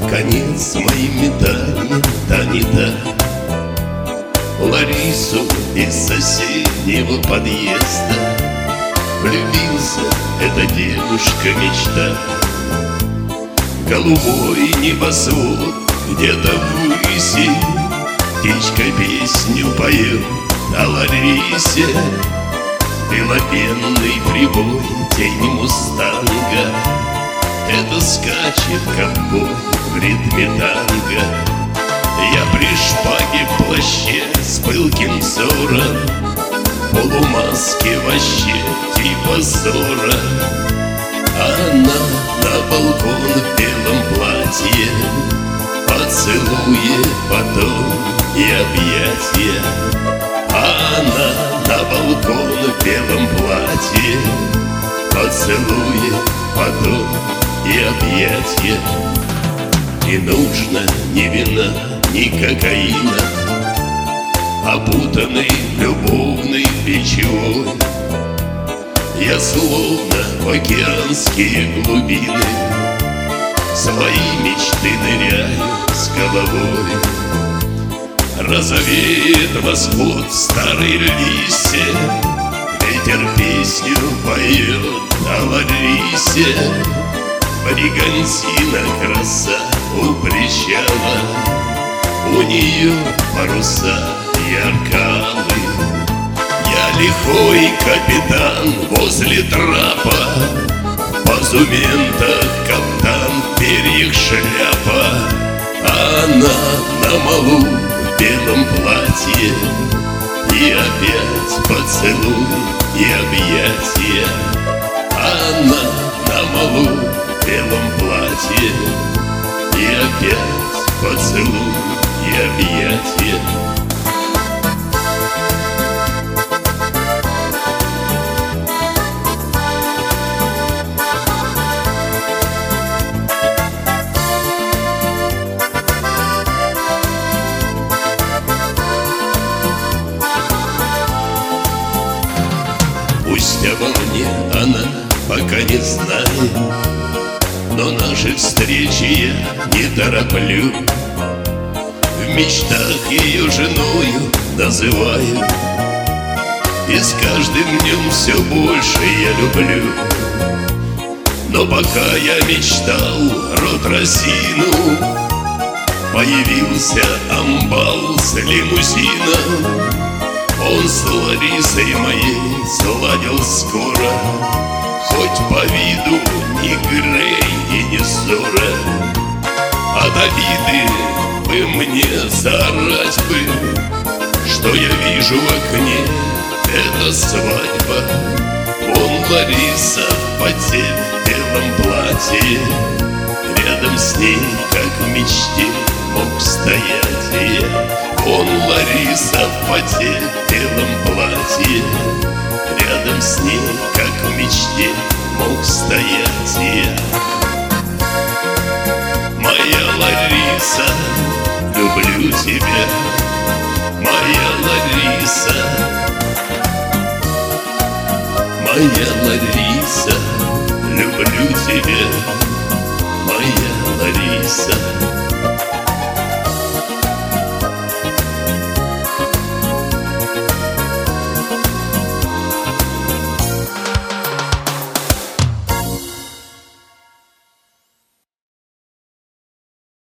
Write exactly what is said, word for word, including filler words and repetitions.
конец моим метанием, да не та. Ларису из соседнего подъезда влюбился, эта девушка-мечта. Голубой небосвод где-то ввыси, птичка песню поет о Ларисе. Белопенный прибой, тень мустанга, это скачет ковбой в ритме танго. Я при шпаге в плаще с пылким взором, полумаске вообще типа Зора. Она на балкон в белом платье, поцелуе, потом и объятия. Она на балкон в белом платье, поцелуе, потом и объятия. Не нужно ни вина, ни кокаина, опутанный любовной печевой. Я словно в океанские глубины свои мечты ныряю с головой. Розовеет восход в старой лисе, ветер песню поет о Ларисе. Бригантина краса у причала, у нее паруса ярко-алые. Я лихой капитан возле трапа, позумента каптан, в перьях шляпа. Она на малу в белом платье, и опять поцелуй и объятия. Она на малу в белом платье, и опять поцелуй и объятия. Пусть обо мне она пока не знает, но наши встречи я не тороплю. В мечтах ее женою называю, и с каждым днем все больше я люблю. Но пока я мечтал род Росину, появился амбал с лимузином. Он с Ларисой моей сладил скоро, хоть по виду ни Грей и ни Зора. От обиды бы мне заорать бы, что я вижу в окне, это свадьба. Он, Лариса, в поте в белом платье, рядом с ней, как в мечте, мог стоять я. Он, Лариса, в поте в белом платье, рядом с ней, как в мечте, мог стоять я. Моя Лариса, люблю тебя, моя Лариса. Моя Лариса, люблю тебя, моя Лариса.